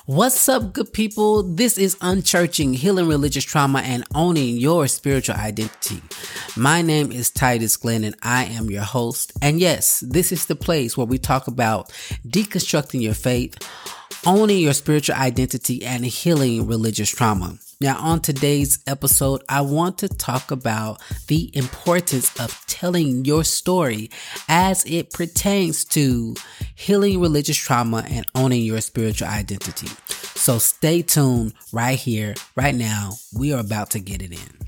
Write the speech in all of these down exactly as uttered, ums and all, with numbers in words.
What's up, good people? This is Unchurching, Healing Religious Trauma, and Owning Your Spiritual Identity. My name is Titus Glenn, and I am your host. And yes, this is the place where we talk about deconstructing your faith, owning your spiritual identity, and healing religious trauma. Now, on today's episode, I want to talk about the importance of telling your story as it pertains to healing religious trauma and owning your spiritual identity. So stay tuned right here, right now. We are about to get it in.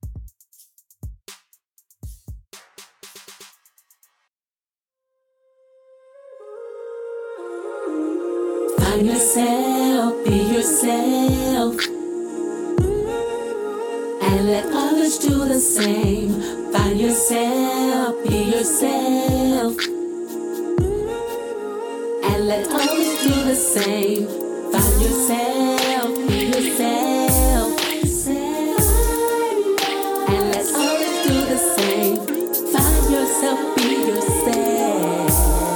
Find yourself, be yourself. And let others do the same. Find yourself, be yourself. And let others do the same. Find yourself, be yourself. And let others do the same. Find yourself, be yourself.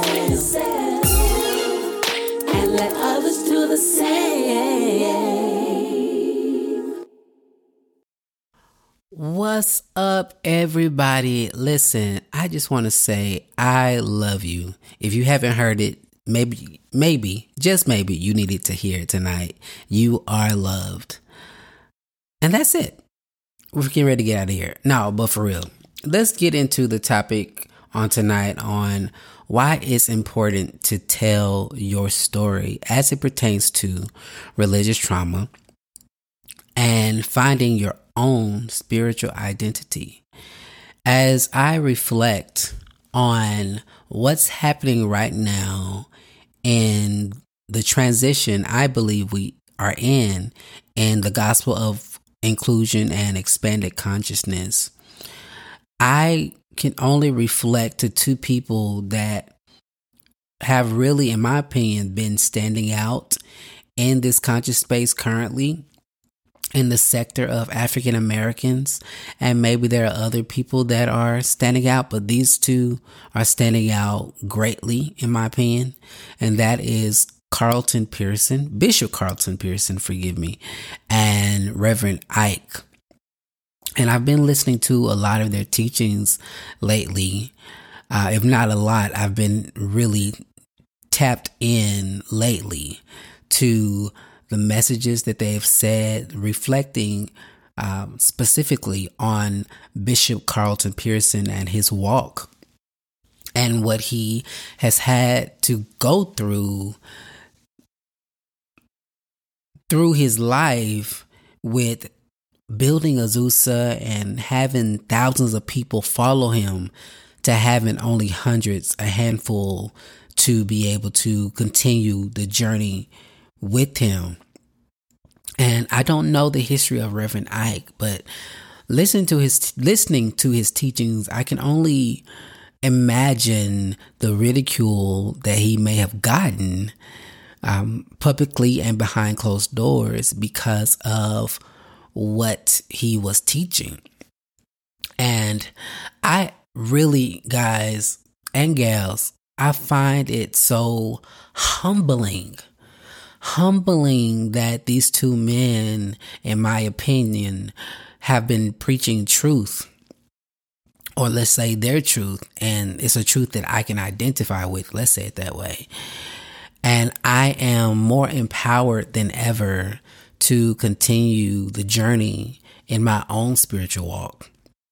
And let others do the same. What's up, everybody? Listen, I just want to say I love you. If you haven't heard it, maybe, maybe, just maybe you needed to hear it tonight. You are loved. And that's it. We're getting ready to get out of here. No, but for real, let's get into the topic on tonight on why it's important to tell your story as it pertains to religious trauma and finding your own spiritual identity. As I reflect on what's happening right now in the transition I believe we are in, in the gospel of inclusion and expanded consciousness, I can only reflect to two people that have really, in my opinion, been standing out in this conscious space currently, in the sector of African Americans. And maybe there are other people that are standing out, but these two are standing out greatly, in my opinion. And that is Carlton Pearson, Bishop Carlton Pearson, forgive me, and Reverend Ike. And I've been listening to a lot of their teachings lately. Uh, if not a lot, I've been really tapped in lately to the messages that they've said, reflecting um, specifically on Bishop Carlton Pearson and his walk and what he has had to go through through his life with building Azusa and having thousands of people follow him to having only hundreds, a handful, to be able to continue the journey with him. And I don't know the history of Reverend Ike, but listen to his listening to his teachings, I can only imagine the ridicule that he may have gotten um, publicly and behind closed doors because of what he was teaching. And I really, guys and gals, I find it so humbling, humbling that these two men, in my opinion, have been preaching truth, or let's say their truth, and it's a truth that I can identify with, let's say it that way. And I am more empowered than ever to continue the journey in my own spiritual walk.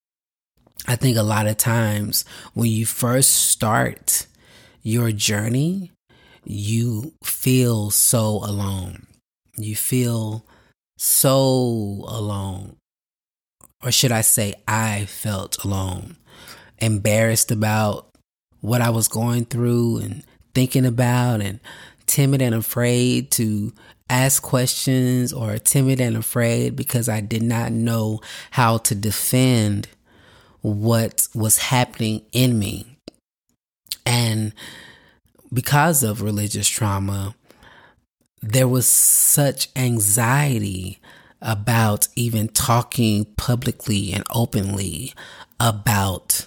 I think a lot of times when you first start your journey, you feel so alone. You feel so alone. Or should I say, I felt alone, embarrassed about what I was going through and thinking about, and timid and afraid to ask questions, or timid and afraid because I did not know how to defend what was happening in me. And because of religious trauma, there was such anxiety about even talking publicly and openly about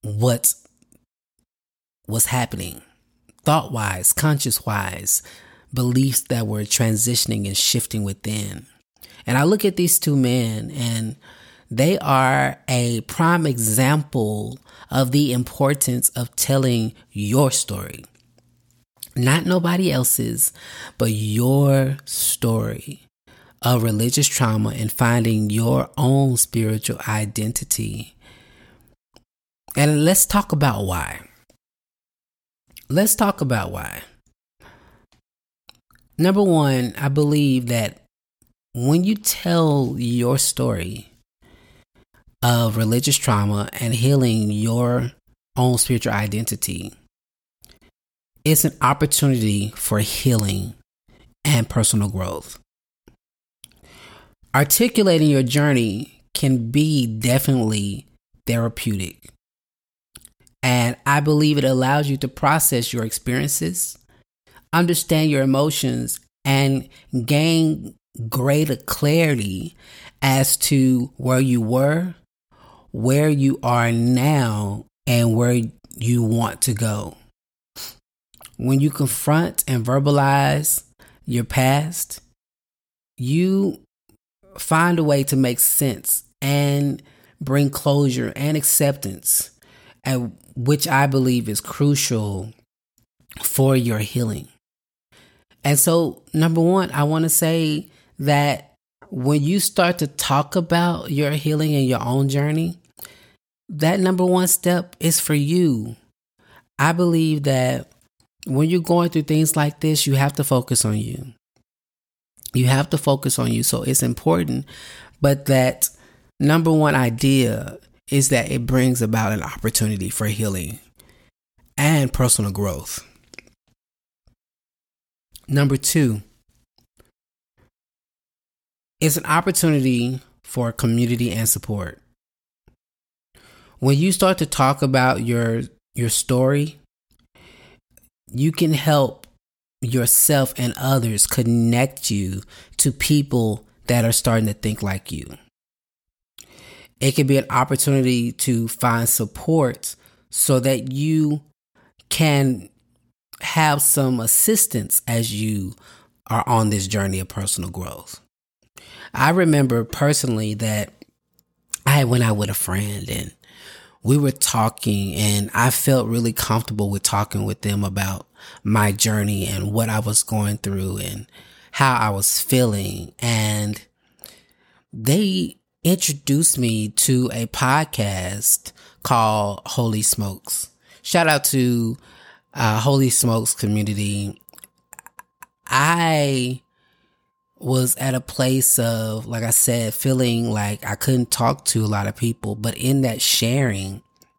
what was happening, thought-wise, conscious-wise, beliefs that were transitioning and shifting within. And I look at these two men, and they are a prime example of the importance of telling your story. Not nobody else's, but your story of religious trauma and finding your own spiritual identity. And let's talk about why. Let's talk about why. Number one, I believe that when you tell your story of religious trauma and healing your own spiritual identity, it's an opportunity for healing and personal growth. Articulating your journey can be definitely therapeutic. And I believe it allows you to process your experiences, understand your emotions, and gain greater clarity as to where you were, where you are now, and where you want to go. When you confront and verbalize your past, you find a way to make sense and bring closure and acceptance, and which I believe is crucial for your healing. And so, number one, I want to say that when you start to talk about your healing and your own journey, that number one step is for you. I believe that when you're going through things like this, you have to focus on you. You have to focus on you. So it's important. But that number one idea is that it brings about an opportunity for healing and personal growth. Number two, it's an opportunity for community and support. When you start to talk about your your story, you can help yourself and others connect you to people that are starting to think like you. It can be an opportunity to find support so that you can have some assistance as you are on this journey of personal growth. I remember personally that I went out with a friend and we were talking, and I felt really comfortable with talking with them about my journey and what I was going through and how I was feeling. And they introduced me to a podcast called Holy Smokes. Shout out to uh, Holy Smokes community. I was at a place of, like I said, feeling like I couldn't talk to a lot of people, but in that sharing,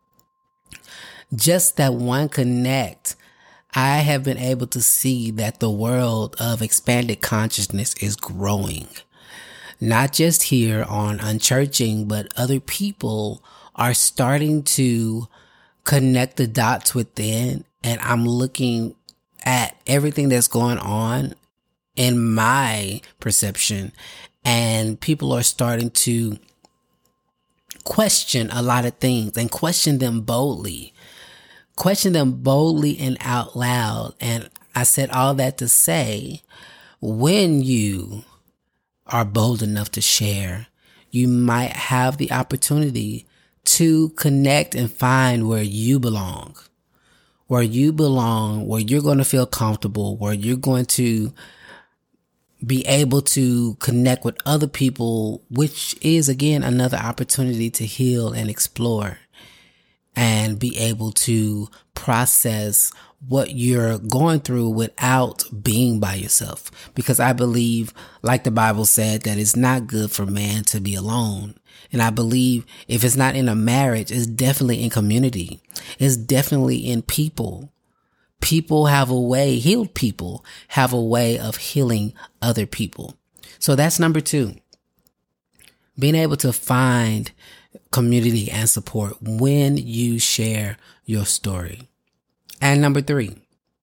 just that one connect, I have been able to see that the world of expanded consciousness is growing. Not just here on Unchurching, but other people are starting to connect the dots within. And I'm looking at everything that's going on in my perception, and people are starting to question a lot of things and question them boldly. Question them boldly and out loud. And I said all that to say, when you are bold enough to share, you might have the opportunity to connect and find where you belong. Where you belong, where you're going to feel comfortable, where you're going to be able to connect with other people, which is, again, another opportunity to heal and explore and be able to process what you're going through without being by yourself. Because I believe, like the Bible said, that it's not good for man to be alone. And I believe if it's not in a marriage, it's definitely in community. It's definitely in people. People have a way, healed people have a way of healing other people. So that's number two. Being able to find community and support when you share your story. And number three,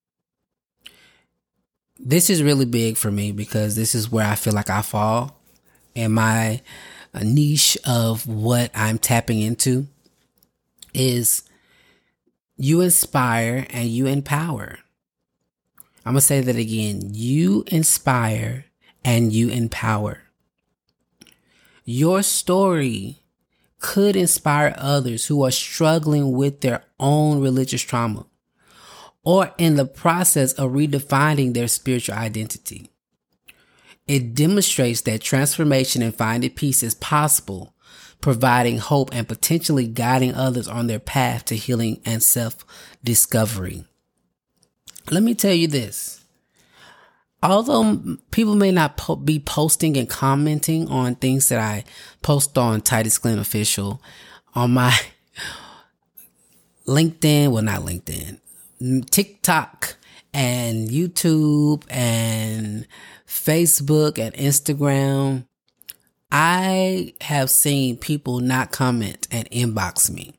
this is really big for me because this is where I feel like I fall in my niche of what I'm tapping into, is you inspire and you empower. I'm going to say that again. You inspire and you empower. Your story could inspire others who are struggling with their own religious trauma or in the process of redefining their spiritual identity. It demonstrates that transformation and finding peace is possible, providing hope and potentially guiding others on their path to healing and self-discovery. Let me tell you this. Although people may not po- be posting and commenting on things that I post on Titus Glenn Official, on my LinkedIn, well, not LinkedIn, TikTok and YouTube and Facebook and Instagram, I have seen people not comment and inbox me.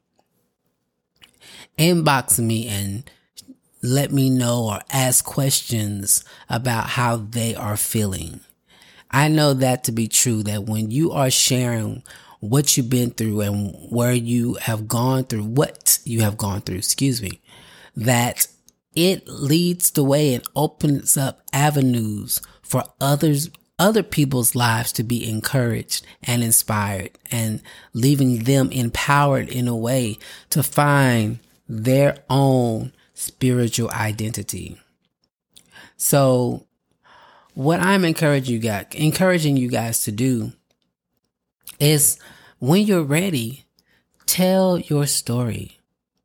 Inbox me and let me know or ask questions about how they are feeling. I know that to be true, that when you are sharing what you've been through and where you have gone through, what you have gone through, excuse me, that it leads the way and opens up avenues for others, other people's lives to be encouraged and inspired, and leaving them empowered in a way to find their own spiritual identity. So what I'm encouraging you guys, encouraging you guys to do is, when you're ready, tell your story.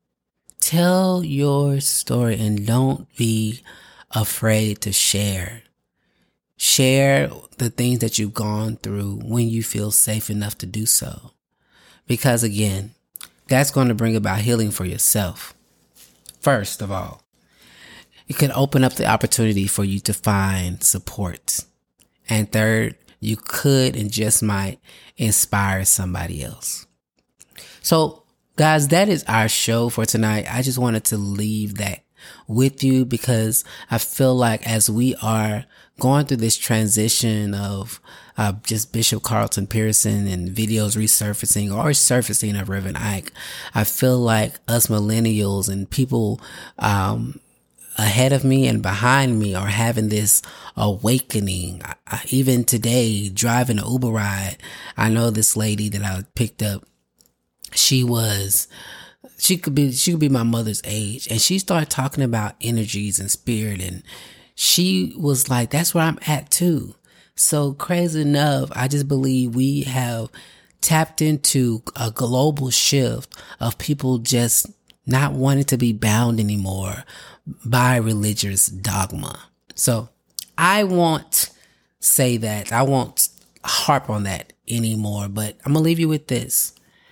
Tell your story and don't be afraid to share. Share the things that you've gone through when you feel safe enough to do so. Because again, that's going to bring about healing for yourself. First of all, it can open up the opportunity for you to find support. And third, you could and just might inspire somebody else. So guys, that is our show for tonight. I just wanted to leave that with you because I feel like as we are going through this transition of uh, just Bishop Carlton Pearson and videos resurfacing or surfacing of Reverend Ike, I feel like us millennials and people um, ahead of me and behind me are having this awakening. I, I, even today, driving an Uber ride, I know this lady that I picked up. She was, she could be, she could be my mother's age. And she started talking about energies and spirit. And she was like, that's where I'm at too. So crazy enough, I just believe we have tapped into a global shift of people just not wanting to be bound anymore by religious dogma. So I won't say that. I won't harp on that anymore, but I'm going to leave you with this.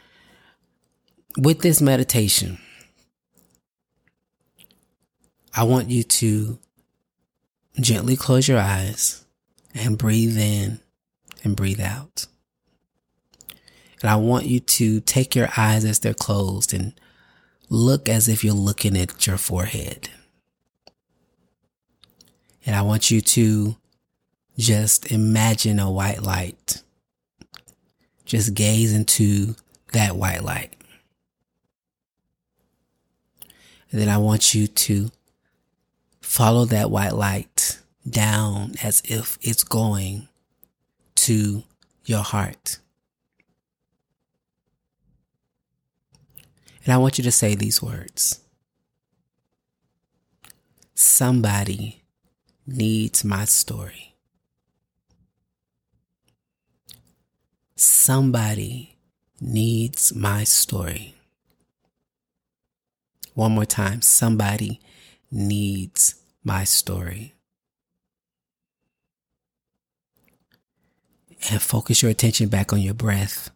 With this meditation, I want you to gently close your eyes and breathe in and breathe out. And I want you to take your eyes as they're closed and look as if you're looking at your forehead. And I want you to just imagine a white light. Just gaze into that white light. And then I want you to follow that white light down as if it's going to your heart. And I want you to say these words. Somebody needs my story. Somebody needs my story. One more time. Somebody needs my story. And focus your attention back on your breath.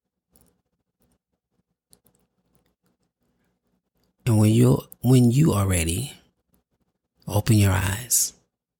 And when you when you are ready, open your eyes.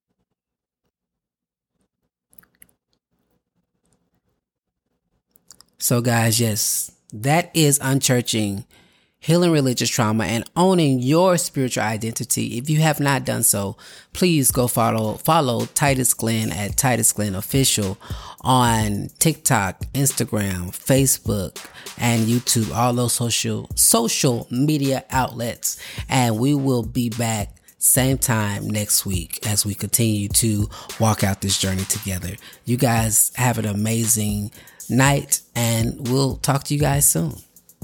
So guys, yes, that is Unchurching, Healing Religious Trauma, and Owning Your Spiritual Identity. If you have not done so, please go follow follow Titus Glenn at Titus Glenn Official on TikTok, Instagram, Facebook, and YouTube, all those social social media outlets. And we will be back same time next week as we continue to walk out this journey together. You guys have an amazing night, and we'll talk to you guys soon.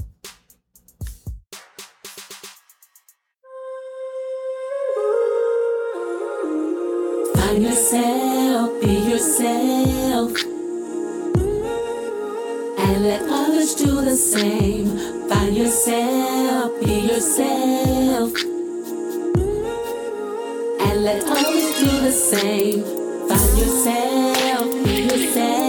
Find yourself, be yourself, and let others do the same. Find yourself, be yourself, and let others do the same. Find yourself, be yourself.